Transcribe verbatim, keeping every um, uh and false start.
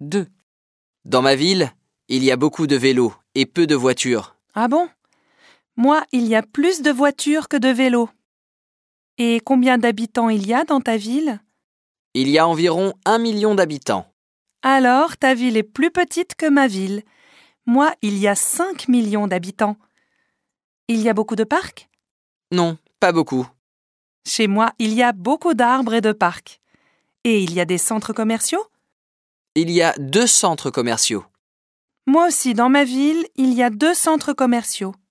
deux. Dans ma ville, il y a beaucoup de vélos et peu de voitures. Ah bon? Moi, il y a plus de voitures que de vélos. Et combien d'habitants il y a dans ta ville? Il y a environ un million d'habitants. Alors, ta ville est plus petite que ma ville. Moi, il y a cinq millions d'habitants. Il y a beaucoup de parcs? Non, pas beaucoup. Chez moi, il y a beaucoup d'arbres et de parcs. Et il y a des centres commerciaux? Il y a deux centres commerciaux. Moi aussi, dans ma ville, il y a deux centres commerciaux.